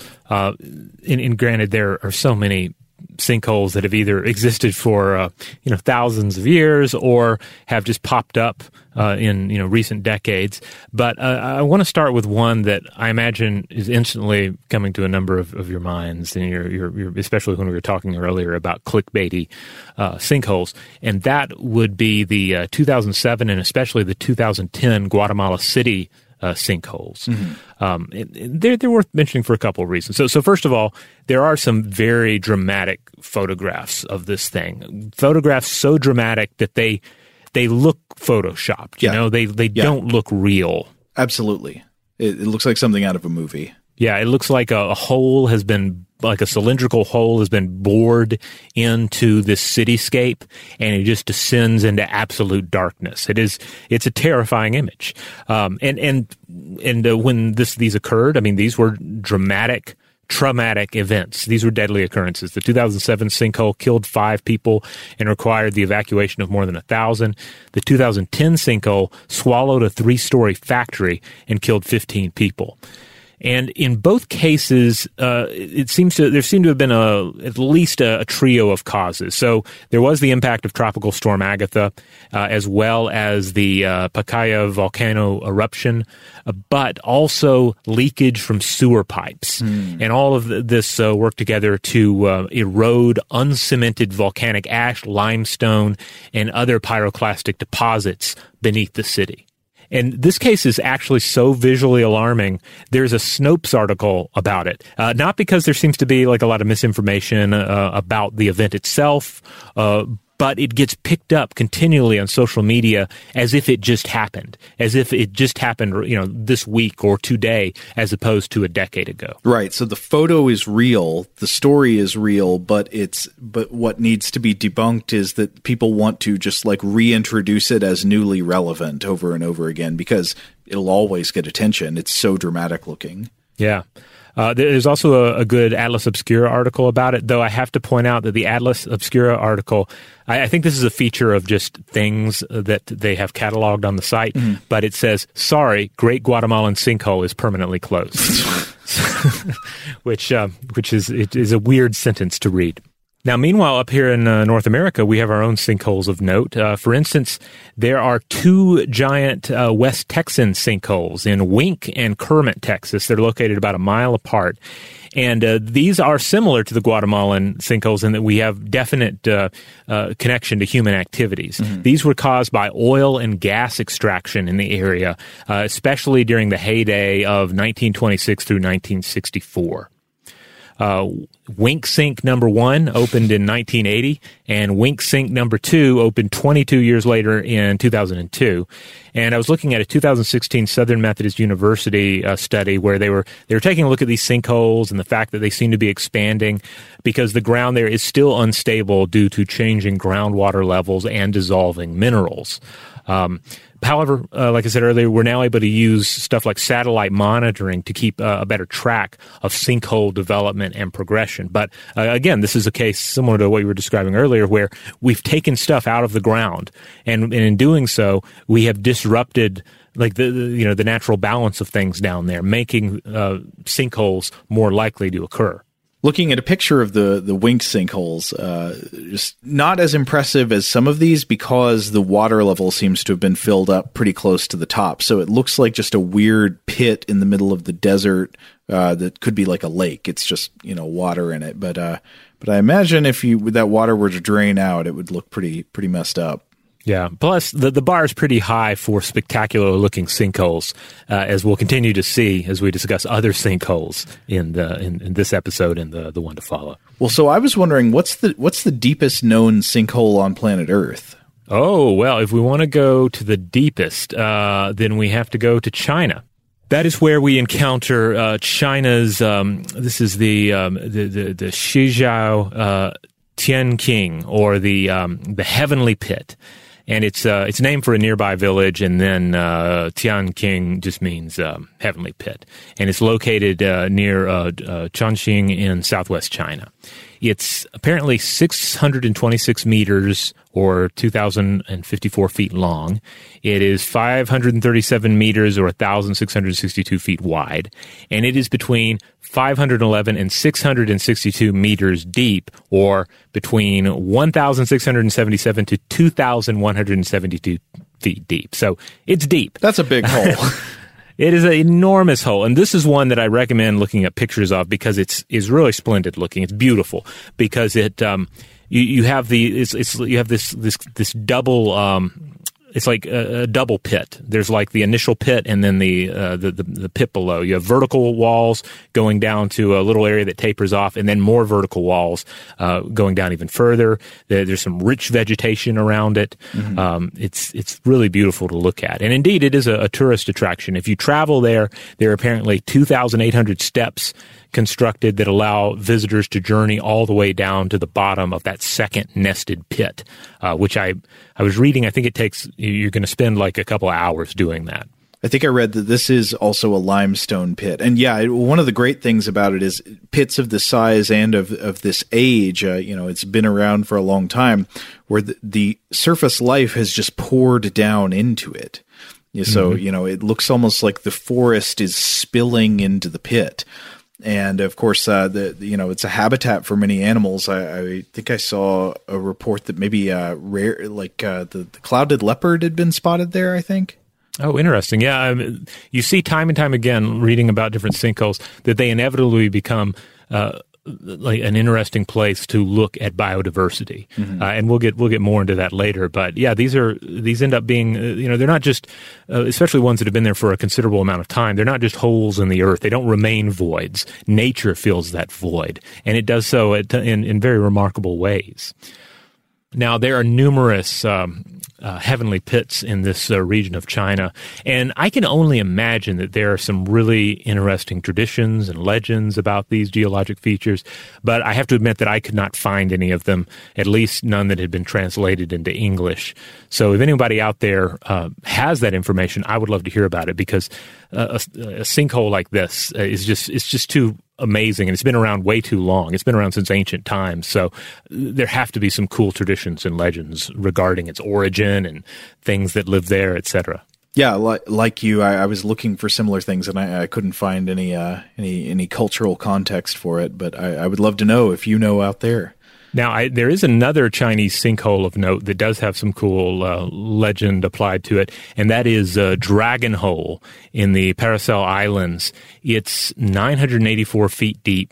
And granted, there are so many sinkholes that have either existed for thousands of years or have just popped up in recent decades. But I want to start with one that I imagine is instantly coming to a number of your minds, and you're especially when we were talking earlier about clickbaity sinkholes, and that would be the 2007 and especially the 2010 Guatemala City sinkholes. Mm-hmm. They're worth mentioning for a couple of reasons. So first of all, there are some very dramatic photographs of this thing. Photographs so dramatic that they look photoshopped. They don't look real. Absolutely. It looks like something out of a movie. Yeah, it looks like a hole has been, like a cylindrical hole has been bored into this cityscape, and it just descends into absolute darkness. It's a terrifying image. And when these occurred, I mean, these were dramatic, traumatic events. These were deadly occurrences. The 2007 sinkhole killed 5 people and required the evacuation of more than 1,000. The 2010 sinkhole swallowed a 3-story factory and killed 15 people. And in both cases, there seemed to have been at least a trio of causes. So there was the impact of Tropical Storm Agatha, as well as the Pacaya volcano eruption, but also leakage from sewer pipes. And all of this worked together to erode uncemented volcanic ash, limestone, and other pyroclastic deposits beneath the city. And this case is actually so visually alarming. There's a Snopes article about it, not because there seems to be like a lot of misinformation about the event itself, but it gets picked up continually on social media as if it just happened, this week or today, as opposed to a decade ago. Right. So the photo is real, the story is real, but what needs to be debunked is that people want to just like reintroduce it as newly relevant over and over again because it'll always get attention. It's so dramatic looking. Yeah. There's also a good Atlas Obscura article about it, though I have to point out that the Atlas Obscura article, I think this is a feature of just things that they have cataloged on the site, but it says, sorry, Great Guatemalan Sinkhole is permanently closed, which is a weird sentence to read. Now, meanwhile, up here in North America, we have our own sinkholes of note. For instance, there are 2 giant West Texan sinkholes in Wink and Kermit, Texas. They're located about a mile apart. And these are similar to the Guatemalan sinkholes in that we have definite connection to human activities. Mm-hmm. These were caused by oil and gas extraction in the area, especially during the heyday of 1926 through 1964. Wink Sink number 1 opened in 1980, and Wink Sink number 2 opened 22 years later in 2002. And I was looking at a 2016 Southern Methodist University study where they were taking a look at these sinkholes and the fact that they seem to be expanding because the ground there is still unstable due to changing groundwater levels and dissolving minerals. However, like I said earlier, we're now able to use stuff like satellite monitoring to keep a better track of sinkhole development and progression. But again, this is a case similar to what you were describing earlier, where we've taken stuff out of the ground, and in doing so, we have disrupted like the natural balance of things down there, making sinkholes more likely to occur. Looking at a picture of the Wink sinkholes, just not as impressive as some of these because the water level seems to have been filled up pretty close to the top. So it looks like just a weird pit in the middle of the desert that could be like a lake. It's just, water in it. But I imagine if that water were to drain out, it would look pretty messed up. Yeah. Plus, the bar is pretty high for spectacular-looking sinkholes, as we'll continue to see as we discuss other sinkholes in this episode and the one to follow. Well, so I was wondering, what's the deepest known sinkhole on planet Earth? Oh, well, if we want to go to the deepest, then we have to go to China. That is where we encounter China's. This is the Shijiao Tianqing, or the Heavenly Pit. And it's named for a nearby village, and then Tianqing just means heavenly pit. And it's located near Chongqing in southwest China. It's apparently 626 meters, or 2,054 feet long. It is 537 meters, or 1,662 feet wide. And it is between 511 and 662 meters deep, or between 1,677 to 2,172 feet deep. So it's deep. That's a big hole. It is an enormous hole, and this is one that I recommend looking at pictures of because it's really splendid looking. It's beautiful because it you have this double. It's like a double pit. There's like the initial pit and then the pit below. You have vertical walls going down to a little area that tapers off, and then more vertical walls going down even further. There's some rich vegetation around it. Mm-hmm. It's really beautiful to look at. And indeed, it is a tourist attraction. If you travel there are apparently 2,800 steps constructed that allow visitors to journey all the way down to the bottom of that second nested pit, which I was reading. I think you're going to spend like a couple of hours doing that. I think I read that this is also a limestone pit. And yeah, one of the great things about it is pits of this size and of this age, it's been around for a long time, where the surface life has just poured down into it. So, mm-hmm. It looks almost like the forest is spilling into the pit. And of course, it's a habitat for many animals. I think I saw a report that maybe rare, like the clouded leopard had been spotted there, I think. Oh, interesting. Yeah, you see time and time again, reading about different sinkholes, that they inevitably become like an interesting place to look at biodiversity, mm-hmm. And we'll get more into that later. But yeah, these end up being they're not just especially ones that have been there for a considerable amount of time. They're not just holes in the earth. They don't remain voids. Nature fills that void, and it does so in very remarkable ways. Now, there are numerous heavenly pits in this region of China, and I can only imagine that there are some really interesting traditions and legends about these geologic features, but I have to admit that I could not find any of them, at least none that had been translated into English. So if anybody out there has that information, I would love to hear about it, because a sinkhole like this it's just too amazing, and it's been around way too long. It's been around since ancient times, so there have to be some cool traditions and legends regarding its origin and things that live there, etc. Yeah, like you, I was looking for similar things, and I couldn't find any cultural context for it. But I would love to know if you know out there. Now, there is another Chinese sinkhole of note that does have some cool legend applied to it, and that is Dragon Hole in the Paracel Islands. It's 984 feet deep,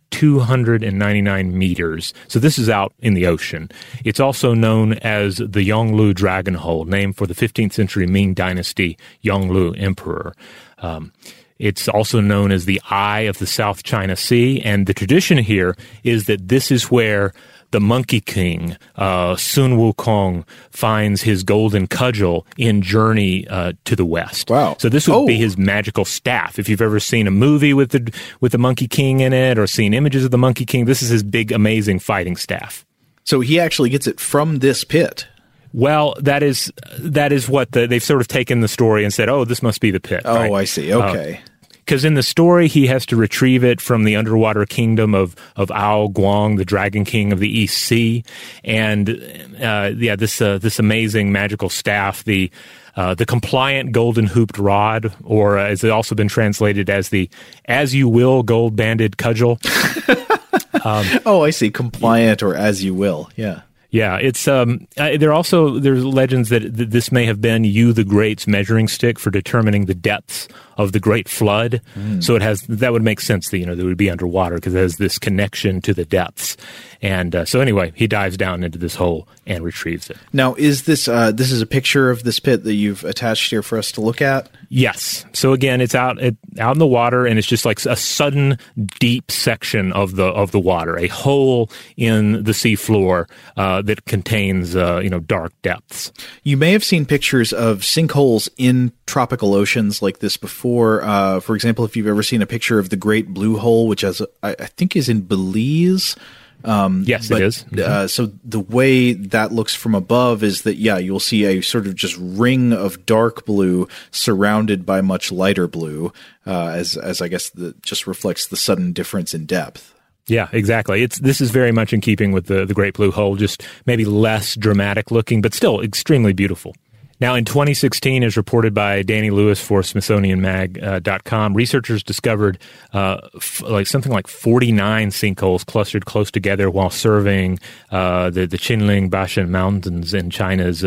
299 meters. So this is out in the ocean. It's also known as the Yonglu Dragon Hole, named for the 15th century Ming Dynasty Yonglu Emperor. It's also known as the Eye of the South China Sea, and the tradition here is that this is where the Monkey King, Sun Wukong, finds his golden cudgel in Journey to the West. Wow. So this would be his magical staff. If you've ever seen a movie with the Monkey King in it, or seen images of the Monkey King, this is his big, amazing fighting staff. So he actually gets it from this pit. Well, that is what they've sort of taken the story and said, oh, this must be the pit. Oh, right? I see. Okay. Because in the story, he has to retrieve it from the underwater kingdom of Ao Guang, the Dragon King of the East Sea, and this amazing magical staff, the compliant golden hooped rod, or as it's also been translated as the as you will gold banded cudgel. Oh, I see. Compliant or as you will. Yeah. Yeah, it's there's legends that this may have been Yu the Great's measuring stick for determining the depths of the Great Flood. So that would make sense that, that it would be underwater because it has this connection to the depths. And so anyway, he dives down into this hole and retrieves it. Now, is this is a picture of this pit that you've attached here for us to look at? Yes. So again, it's out in the water, and it's just like a sudden deep section of the water, a hole in the seafloor that contains dark depths. You may have seen pictures of sinkholes in tropical oceans like this before. For example, if you've ever seen a picture of the Great Blue Hole, which I think is in Belize. Yes, it is. So the way that looks from above is that, you'll see a sort of just ring of dark blue surrounded by much lighter blue, as I guess just reflects the sudden difference in depth. Yeah, exactly. This is very much in keeping with the Great Blue Hole, just maybe less dramatic looking, but still extremely beautiful. Now, in 2016, as reported by Danny Lewis for SmithsonianMag.com, researchers discovered something like 49 sinkholes clustered close together while surveying the Qinling Bashan Mountains in China's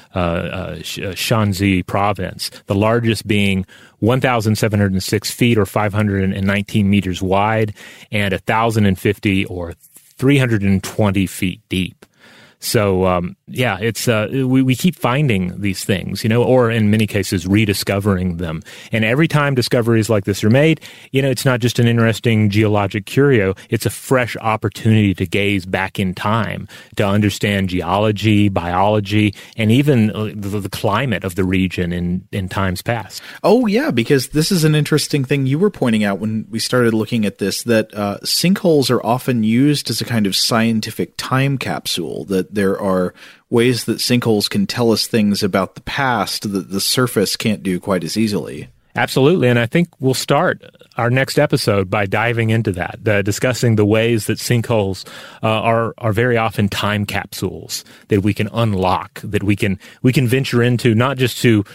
Shanxi province, the largest being 1,706 feet or 519 meters wide and 1,050 or 320 feet deep. So, it's we keep finding these things, or in many cases rediscovering them. And every time discoveries like this are made, it's not just an interesting geologic curio. It's a fresh opportunity to gaze back in time, to understand geology, biology, and even the climate of the region in times past. Oh, yeah, because this is an interesting thing you were pointing out when we started looking at this, that sinkholes are often used as a kind of scientific time capsule, that there are ways that sinkholes can tell us things about the past that the surface can't do quite as easily. Absolutely, and I think we'll start our next episode by diving into that, discussing the ways that sinkholes are very often time capsules that we can unlock, that we can venture into, not just to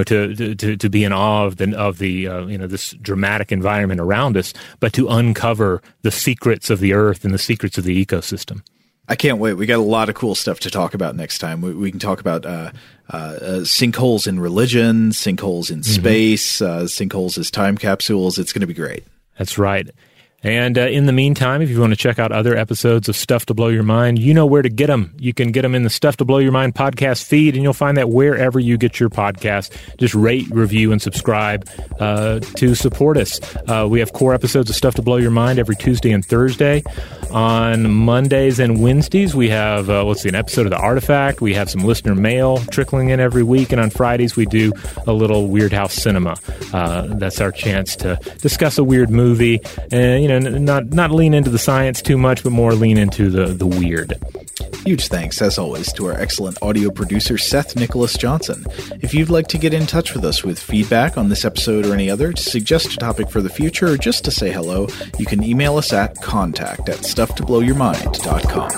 be in awe of the this dramatic environment around us, but to uncover the secrets of the earth and the secrets of the ecosystem. I can't wait. We got a lot of cool stuff to talk about next time. We can talk about sinkholes in religion, sinkholes in space, sinkholes as time capsules. It's going to be great. That's right. And in the meantime, if you want to check out other episodes of Stuff to Blow Your Mind, you know where to get them. You can get them in the Stuff to Blow Your Mind podcast feed, and you'll find that wherever you get your podcast. Just rate, review, and subscribe to support us. We have core episodes of Stuff to Blow Your Mind every Tuesday and Thursday. On Mondays and Wednesdays, we have, an episode of The Artifact. We have some listener mail trickling in every week. And on Fridays, we do a little Weird House Cinema. That's our chance to discuss a weird movie and, not lean into the science too much, but more lean into the weird. Huge thanks, as always, to our excellent audio producer, Seth Nicholas Johnson. If you'd like to get in touch with us with feedback on this episode or any other, to suggest a topic for the future, or just to say hello, you can email us at contact@stufftoblowyourmind.com.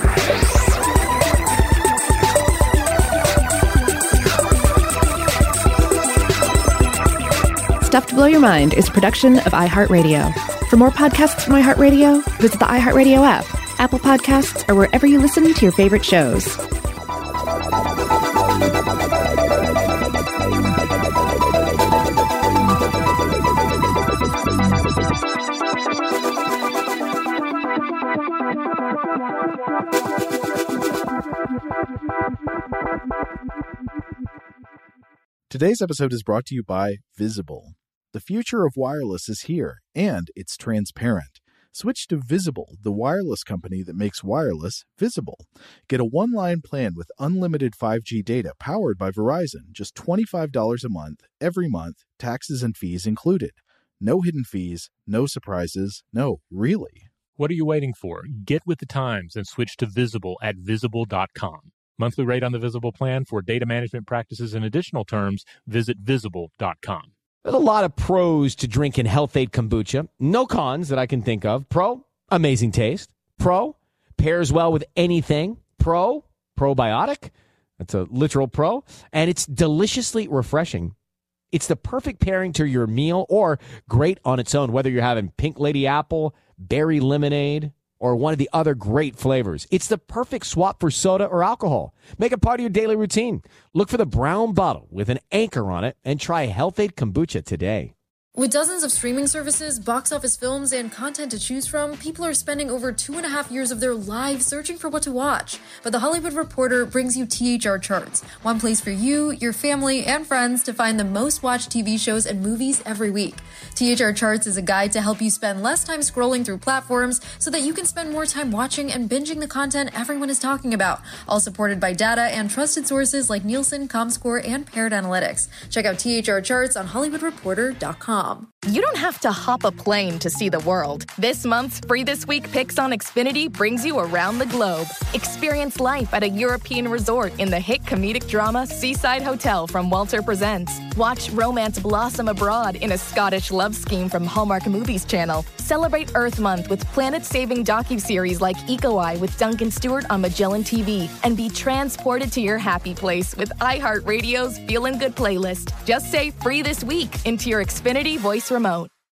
Stuff to Blow Your Mind is a production of iHeartRadio. For more podcasts from iHeartRadio, visit the iHeartRadio app, Apple Podcasts, or wherever you listen to your favorite shows. Today's episode is brought to you by Visible. The future of wireless is here, and it's transparent. Switch to Visible, the wireless company that makes wireless visible. Get a one-line plan with unlimited 5G data powered by Verizon, just $25 a month, every month, taxes and fees included. No hidden fees, no surprises, no, really. What are you waiting for? Get with the times and switch to Visible at Visible.com. Monthly rate on the Visible plan. For data management practices and additional terms, visit Visible.com. There's a lot of pros to drinking Health Aid kombucha. No cons that I can think of. Pro, amazing taste. Pro, pairs well with anything. Pro, probiotic. That's a literal pro. And it's deliciously refreshing. It's the perfect pairing to your meal or great on its own, whether you're having pink lady apple, berry lemonade, or one of the other great flavors. It's the perfect swap for soda or alcohol. Make it part of your daily routine. Look for the brown bottle with an anchor on it and try Health Aid kombucha today. With dozens of streaming services, box office films, and content to choose from, people are spending over 2.5 years of their lives searching for what to watch. But The Hollywood Reporter brings you THR Charts, one place for you, your family, and friends to find the most watched TV shows and movies every week. THR Charts is a guide to help you spend less time scrolling through platforms so that you can spend more time watching and binging the content everyone is talking about, all supported by data and trusted sources like Nielsen, Comscore, and Paired Analytics. Check out THR Charts on HollywoodReporter.com. You don't have to hop a plane to see the world. This month's Free This Week Picks on Xfinity brings you around the globe. Experience life at a European resort in the hit comedic drama Seaside Hotel from Walter Presents. Watch romance blossom abroad in a Scottish love scheme from Hallmark Movies Channel. Celebrate Earth Month with planet-saving docuseries like Eco Eye with Duncan Stewart on Magellan TV. And be transported to your happy place with iHeartRadio's Feelin' Good playlist. Just say Free This Week into your Xfinity voice remote.